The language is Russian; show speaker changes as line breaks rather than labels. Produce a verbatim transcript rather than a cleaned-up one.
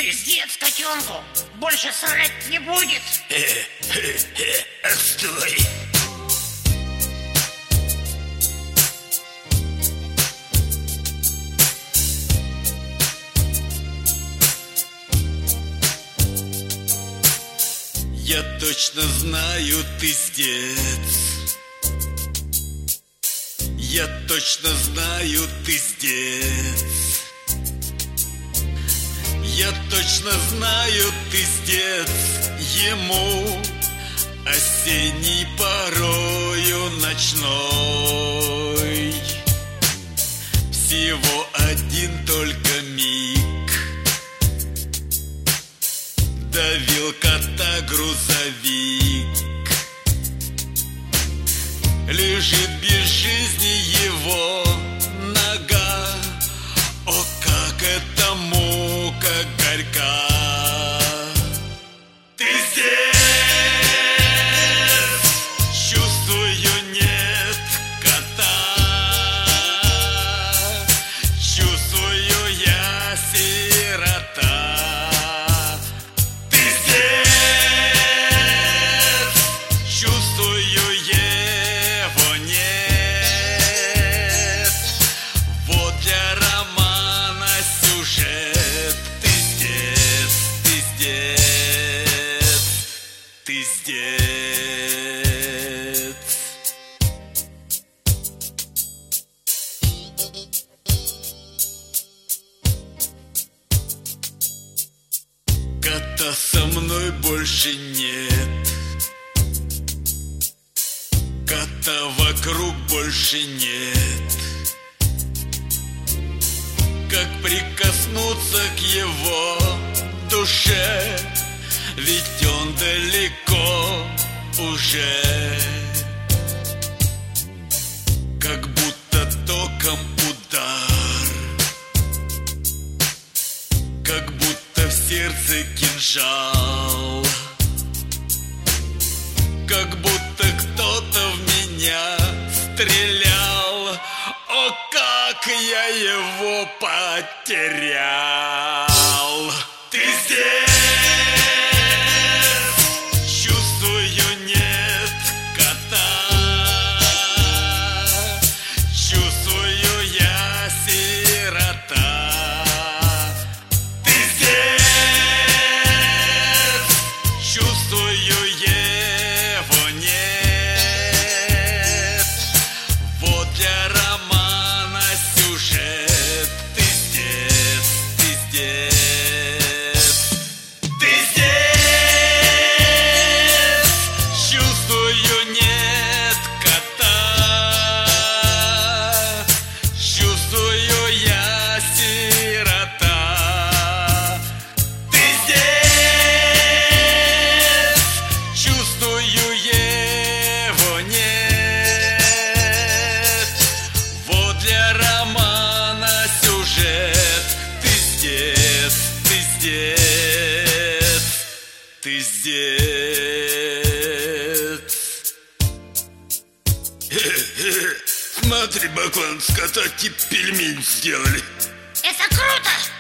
Пиздец котенку, больше срать не будет.
Отстой. Я точно знаю, ты здесь. Я точно знаю, ты здесь. Я точно знаю, ты здесь. Ему осенний, порою ночной. Всего один только миг давил кота грузовик. Лежит без жизни его нога. О, как это мука горька. Ты здесь, чувствую, нет кота. Чувствую, я сирота. Ты здесь, чувствую, его нет. Вот для романа сюжет. Ты здесь, ты здесь, ты здесь. Кота со мной больше нет. Кота вокруг больше нет. Как прикоснуться к его душе, ведь он далеко уже. Как будто током удар, как будто в сердце кинжал, как будто кто-то в меня стрелял. О, как я его потерял. Ты здесь, чувствую, нет кота. Чувствую, я сирота. Ты здесь, чувствую, его нет. Вот для романа сюжет. Ты здесь, ты здесь, ты здесь, чувствую, нет кота. Чувствую, я сирота. Ты здесь, чувствую, его нет. Вот для романа сюжет. Ты здесь, ты здесь, ты здесь. Смотри, Баклан, с кота тип пельмень сделали.
Это круто!